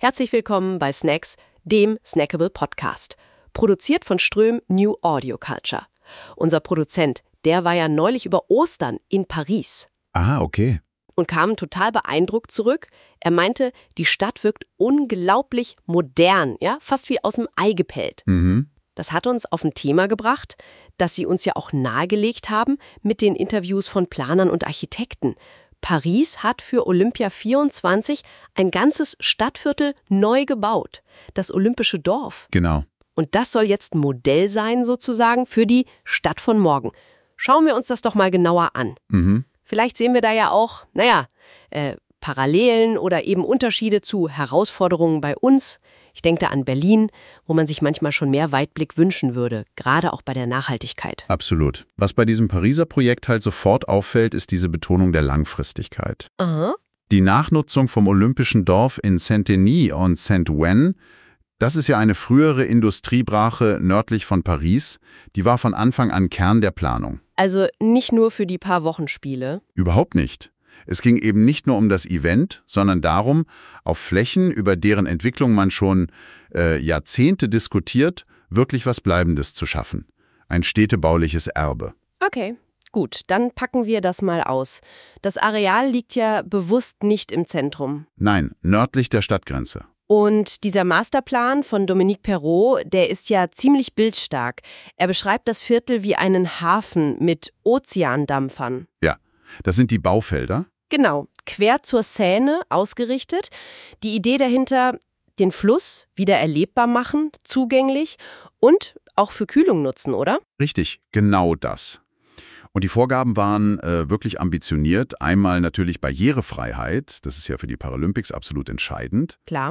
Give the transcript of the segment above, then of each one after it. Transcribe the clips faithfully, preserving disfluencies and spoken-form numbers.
Herzlich willkommen bei Snacks, dem Snackable Podcast. Produziert von Ström New Audio Culture. Unser Produzent, der war ja neulich über Ostern in Paris. Ah, okay. Und kam total beeindruckt zurück. Er meinte, die Stadt wirkt unglaublich modern, ja, fast wie aus dem Ei gepellt. Mhm. Das hat uns auf ein Thema gebracht, das Sie uns ja auch nahegelegt haben mit den Interviews von Planern und Architekten. Paris hat für Olympia vierundzwanzig ein ganzes Stadtviertel neu gebaut, das Olympische Dorf. Genau. Und das soll jetzt ein Modell sein sozusagen für die Stadt von morgen. Schauen wir uns das doch mal genauer an. Mhm. Vielleicht sehen wir da ja auch, naja, äh, Parallelen oder eben Unterschiede zu Herausforderungen bei uns. Ich denke da an Berlin, wo man sich manchmal schon mehr Weitblick wünschen würde, gerade auch bei der Nachhaltigkeit. Absolut. Was bei diesem Pariser Projekt halt sofort auffällt, ist diese Betonung der Langfristigkeit. Aha. Die Nachnutzung vom Olympischen Dorf in Saint-Denis und Saint-Ouen, das ist ja eine frühere Industriebrache nördlich von Paris, die war von Anfang an Kern der Planung. Also nicht nur für die paar Wochenspiele. Überhaupt nicht. Es ging eben nicht nur um das Event, sondern darum, auf Flächen, über deren Entwicklung man schon äh, Jahrzehnte diskutiert, wirklich was Bleibendes zu schaffen. Ein städtebauliches Erbe. Okay, gut, dann packen wir das mal aus. Das Areal liegt ja bewusst nicht im Zentrum. Nein, nördlich der Stadtgrenze. Und dieser Masterplan von Dominique Perrault, der ist ja ziemlich bildstark. Er beschreibt das Viertel wie einen Hafen mit Ozeandampfern. Ja, das sind die Baufelder. Genau, quer zur Seine ausgerichtet. Die Idee dahinter, den Fluss wieder erlebbar machen, zugänglich und auch für Kühlung nutzen, oder? Richtig, genau das. Und die Vorgaben waren äh, wirklich ambitioniert. Einmal natürlich Barrierefreiheit, das ist ja für die Paralympics absolut entscheidend. Klar.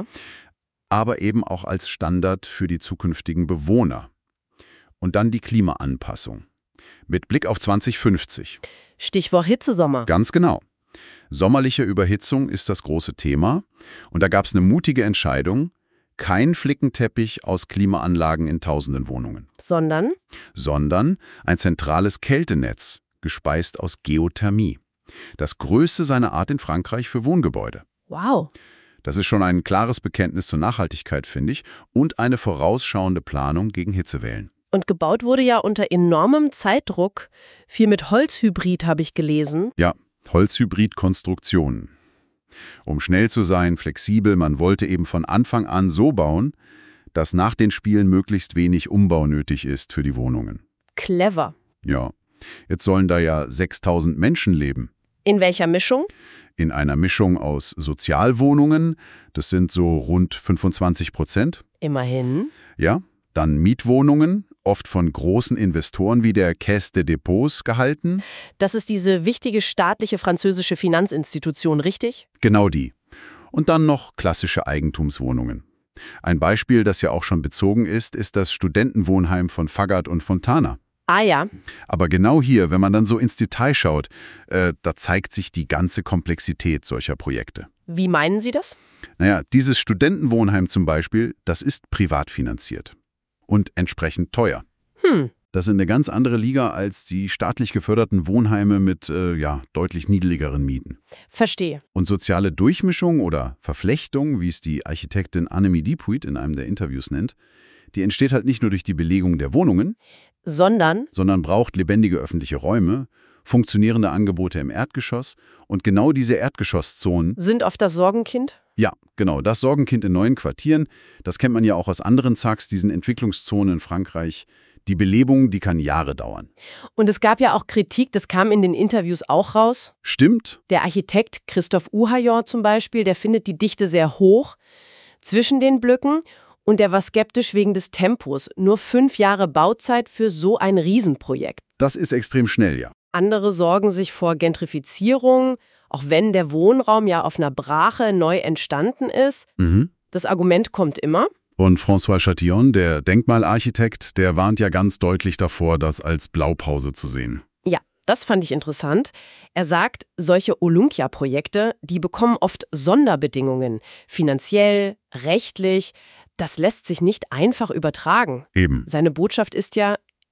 Aber eben auch als Standard für die zukünftigen Bewohner. Und dann die Klimaanpassung. Mit Blick auf zwanzig fünfzig. Stichwort Hitzesommer. Ganz genau. Sommerliche Überhitzung ist das große Thema. Und da gab es eine mutige Entscheidung. Kein Flickenteppich aus Klimaanlagen in tausenden Wohnungen. Sondern? Sondern ein zentrales Kältenetz, gespeist aus Geothermie. Das größte seiner Art in Frankreich für Wohngebäude. Wow. Das ist schon ein klares Bekenntnis zur Nachhaltigkeit, finde ich, und eine vorausschauende Planung gegen Hitzewellen. Und gebaut wurde ja unter enormem Zeitdruck. Viel mit Holzhybrid habe ich gelesen. Ja, Holzhybrid-Konstruktionen. Um schnell zu sein, flexibel, man wollte eben von Anfang an so bauen, dass nach den Spielen möglichst wenig Umbau nötig ist für die Wohnungen. Clever. Ja, jetzt sollen da ja sechstausend Menschen leben. In welcher Mischung? In einer Mischung aus Sozialwohnungen, das sind so rund fünfundzwanzig Prozent. Immerhin. Ja, dann Mietwohnungen, oft von großen Investoren wie der Caisse des Dépôts gehalten. Das ist diese wichtige staatliche französische Finanzinstitution, richtig? Genau die. Und dann noch klassische Eigentumswohnungen. Ein Beispiel, das ja auch schon bezogen ist, ist das Studentenwohnheim von Faggart und Fontana. Ah ja. Aber genau hier, wenn man dann so ins Detail schaut, äh, da zeigt sich die ganze Komplexität solcher Projekte. Wie meinen Sie das? Naja, dieses Studentenwohnheim zum Beispiel, das ist privat finanziert. Und entsprechend teuer. Hm. Das ist eine ganz andere Liga als die staatlich geförderten Wohnheime mit äh, ja, deutlich niedrigeren Mieten. Verstehe. Und soziale Durchmischung oder Verflechtung, wie es die Architektin Annemie Dupuit in einem der Interviews nennt, die entsteht halt nicht nur durch die Belegung der Wohnungen, Sondern? sondern braucht lebendige öffentliche Räume, funktionierende Angebote im Erdgeschoss und genau diese Erdgeschosszonen Sind oft das Sorgenkind? Ja, genau, das Sorgenkind in neuen Quartieren, das kennt man ja auch aus anderen Zacks, diesen Entwicklungszonen in Frankreich. Die Belebung, die kann Jahre dauern. Und es gab ja auch Kritik, das kam in den Interviews auch raus. Stimmt. Der Architekt Christophe Ouhaillon zum Beispiel, der findet die Dichte sehr hoch zwischen den Blöcken und der war skeptisch wegen des Tempos. Nur fünf Jahre Bauzeit für so ein Riesenprojekt. Das ist extrem schnell, ja. Andere sorgen sich vor Gentrifizierung, auch wenn der Wohnraum ja auf einer Brache neu entstanden ist. Mhm. Das Argument kommt immer. Und François Chatillon, der Denkmalarchitekt, der warnt ja ganz deutlich davor, das als Blaupause zu sehen. Ja, das fand ich interessant. Er sagt, solche Olympia-Projekte, die bekommen oft Sonderbedingungen, finanziell, rechtlich. Das lässt sich nicht einfach übertragen. Eben. Seine Botschaft ist ja,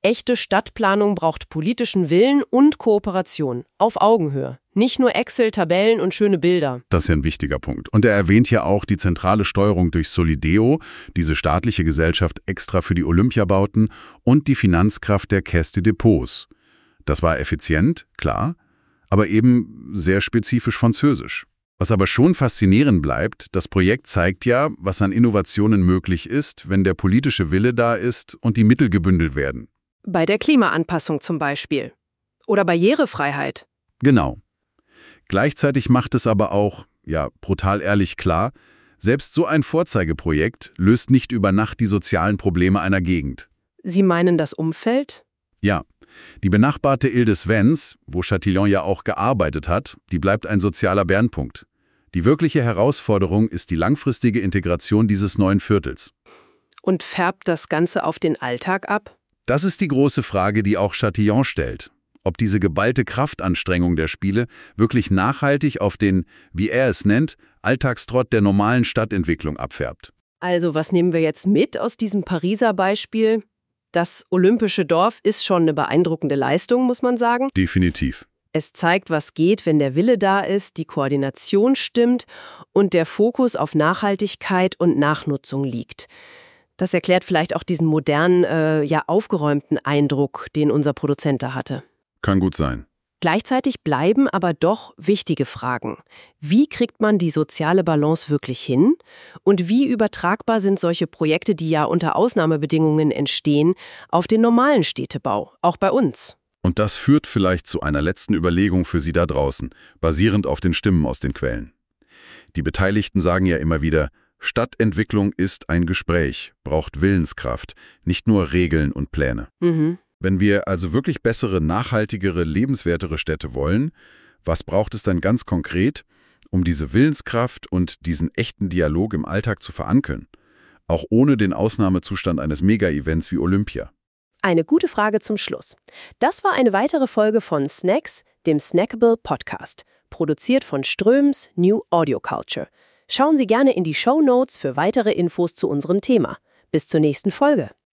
Echte Stadtplanung braucht politischen Willen und Kooperation. Auf Augenhöhe. Nicht nur Excel, Tabellen und schöne Bilder. Das ist ja ein wichtiger Punkt. Und er erwähnt ja auch die zentrale Steuerung durch Solideo, diese staatliche Gesellschaft extra für die Olympiabauten, und die Finanzkraft der Caisse des Depots. Das war effizient, klar, aber eben sehr spezifisch französisch. Was aber schon faszinierend bleibt, das Projekt zeigt ja, was an Innovationen möglich ist, wenn der politische Wille da ist und die Mittel gebündelt werden. Bei der Klimaanpassung zum Beispiel. Oder Barrierefreiheit. Genau. Gleichzeitig macht es aber auch, ja, brutal ehrlich klar, selbst so ein Vorzeigeprojekt löst nicht über Nacht die sozialen Probleme einer Gegend. Sie meinen das Umfeld? Ja. Die benachbarte Ile-de-Svens, wo Chatillon ja auch gearbeitet hat, die bleibt ein sozialer Bernpunkt. Die wirkliche Herausforderung ist die langfristige Integration dieses neuen Viertels. Und färbt das Ganze auf den Alltag ab? Das ist die große Frage, die auch Chatillon stellt. Ob diese geballte Kraftanstrengung der Spiele wirklich nachhaltig auf den, wie er es nennt, Alltagstrott der normalen Stadtentwicklung abfärbt. Also, was nehmen wir jetzt mit aus diesem Pariser Beispiel? Das olympische Dorf ist schon eine beeindruckende Leistung, muss man sagen. Definitiv. Es zeigt, was geht, wenn der Wille da ist, die Koordination stimmt und der Fokus auf Nachhaltigkeit und Nachnutzung liegt. Das erklärt vielleicht auch diesen modernen, äh, ja aufgeräumten Eindruck, den unser Produzent da hatte. Kann gut sein. Gleichzeitig bleiben aber doch wichtige Fragen. Wie kriegt man die soziale Balance wirklich hin? Und wie übertragbar sind solche Projekte, die ja unter Ausnahmebedingungen entstehen, auf den normalen Städtebau, auch bei uns? Und das führt vielleicht zu einer letzten Überlegung für Sie da draußen, basierend auf den Stimmen aus den Quellen. Die Beteiligten sagen ja immer wieder, Stadtentwicklung ist ein Gespräch, braucht Willenskraft, nicht nur Regeln und Pläne. Mhm. Wenn wir also wirklich bessere, nachhaltigere, lebenswertere Städte wollen, was braucht es dann ganz konkret, um diese Willenskraft und diesen echten Dialog im Alltag zu verankern? Auch ohne den Ausnahmezustand eines Mega-Events wie Olympia. Eine gute Frage zum Schluss. Das war eine weitere Folge von Snacks, dem Snackable Podcast, produziert von Ströms New Audio Culture. Schauen Sie gerne in die Shownotes für weitere Infos zu unserem Thema. Bis zur nächsten Folge.